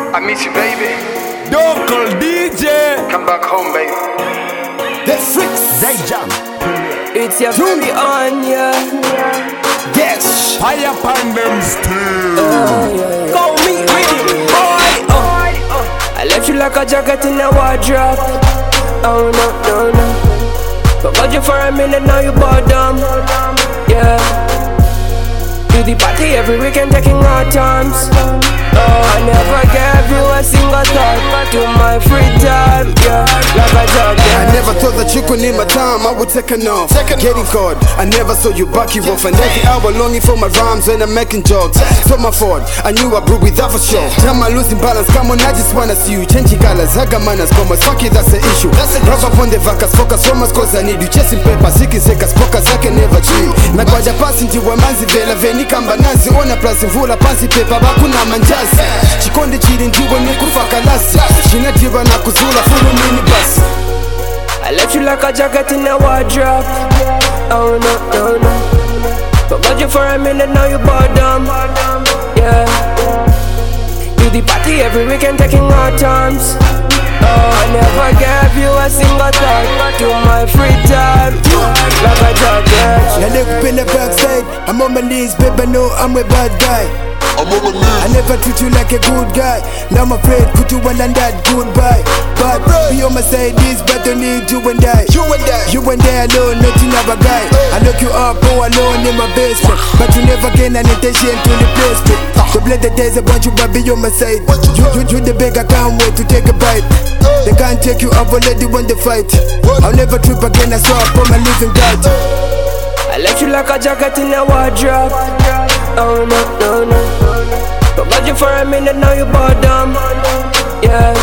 I miss you, baby. Local DJ. Come back home, baby. The Freaks. They jump. It's your baby on ya. Yes. Fire upon them still. Go meet with him, boy. I left you like a jacket in a wardrobe. Oh no, no, no. Forgot you for a minute, now you bottom. Yeah. Do the party every weekend, taking our times. Oh, I never gave you a single thought to my free time, yeah, like I thought, yeah. I never thought that you could need my time, I would take off. Getting caught, I never saw you back you off. And every hour longing for my rhymes when I'm making jokes. It's not my fault, I knew I broke with that for sure. Time I losing balance, come on, I just wanna see you. Changing colors, I got manners, commas, fuck it, that's the issue. Rub up on the vacas, focus so much cause I need you. Chasing paper, seeking seconds, focus, I can never chill. Nagwaja passing to wamanzi vela, veni kamba nazi. Ona plus mvula, pansi paper, bakuna manjazi. Chikonde chiri ndiwo nikufa kalasi. Chinatiba na kuzula fulu mini bus. I left you like a jacket in a wardrobe. Oh no, no, no. Forgot you for a minute, now you bottom. Yeah. Do the party every weekend, taking our times. Oh, I never gave you a single thought to my free time, like I thought, yeah. Now look up in the backside, I'm on my knees, baby, no, I'm a bad guy. I never treat you like a good guy. Now I'm afraid, put you one and that goodbye. But be on my side, this but don't need you and I. You and I alone, not another guy. I look you up all alone in my basement, but you never gain an intention to replace me. So blend the days about you, but be on my side. You the big, I can't wait to take a bite. They can't take you up, already won the fight. I'll never trip again, I saw up on my living God. I left you like a jacket in a wardrobe. Oh no, no, no. Forgot you for a minute, now you bottom. Yeah.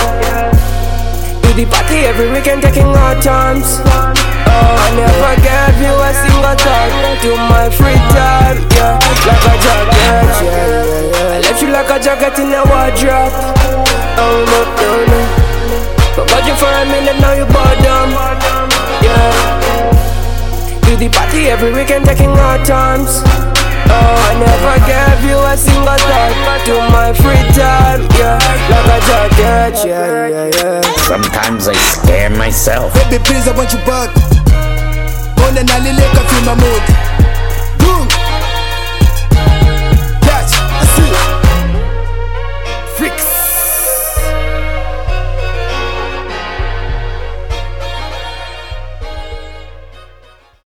Do the party every weekend, taking our times. Oh, I never gave you a single thought to my free time, yeah, like a jacket, yeah. I left you like a jacket in a wardrobe. Oh no, no, no. Forgot you for a minute, now you bottom. Yeah. Do the party every weekend, taking our times. Oh, I never gave you a single thought to my free time, yeah, like a jacket, yeah. Sometimes I scare myself. Baby, please, I want you back. On and I'll feel my mood.